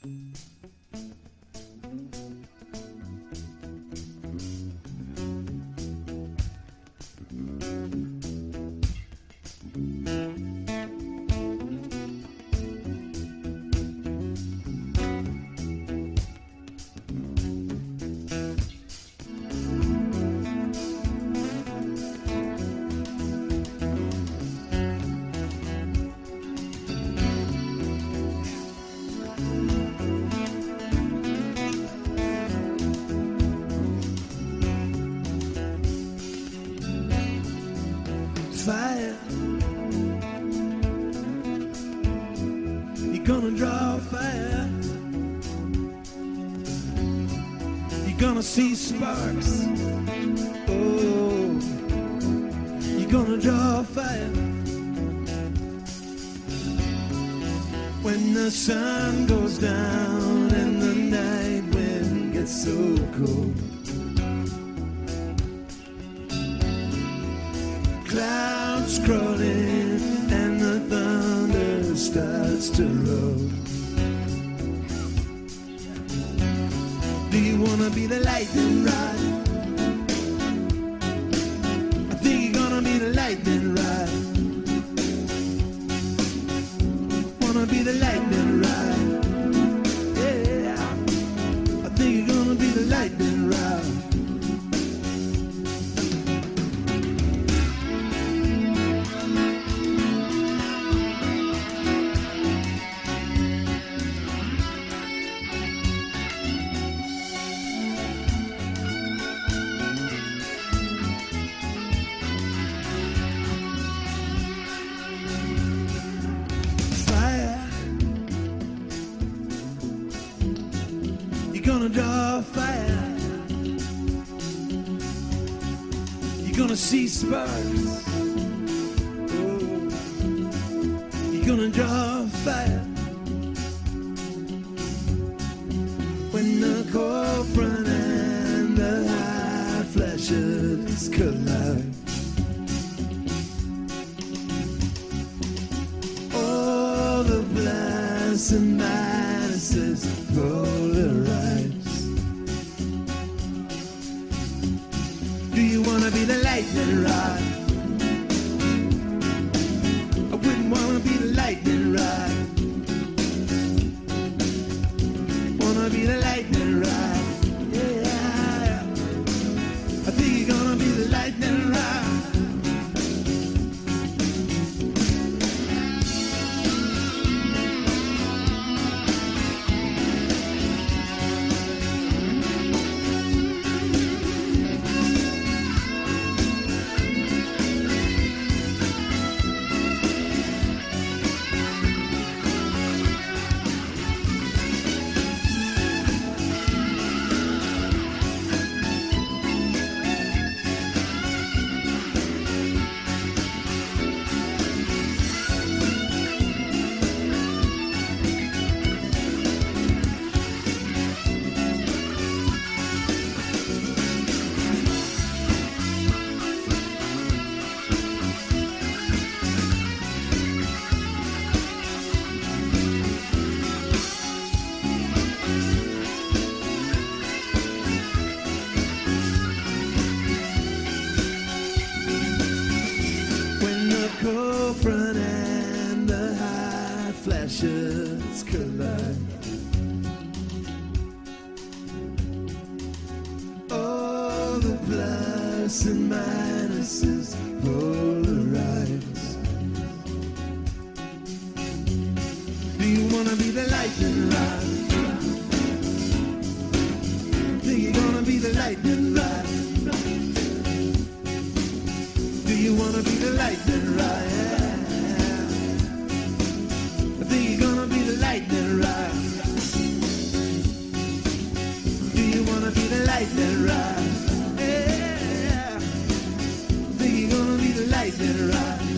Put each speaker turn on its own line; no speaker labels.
Fire, you're gonna draw fire, you're gonna see sparks. Oh, you're gonna draw fire when the sun goes down and the night wind gets so cold. Clouds crawling and the thunder starts to roll. Do you wanna be the lightning rod? I think you're gonna be the lightning rod. Wanna be the lightning rod? Yeah, I think you're gonna be the lightning rod. Gonna draw fire, you're gonna see sparks. Oh, you're gonna draw fire when the cold front and the high flashes collide. All the plus and minuses polarize. Do you wanna be the lightning rod? I wouldn't wanna be the lightning rod. Wanna be the lightning rod? Yeah, I think you're gonna be the lightning rod. Cold front and the high flashes collide. All the plus and minuses polarize. Do you wanna be the lightning rod? Think you're gonna be the lightning rod? Do you wanna be the lightning rod? I think you're gonna be the lightning rod. Do you wanna be the lightning rod? Yeah, I think you're gonna be the lightning rod.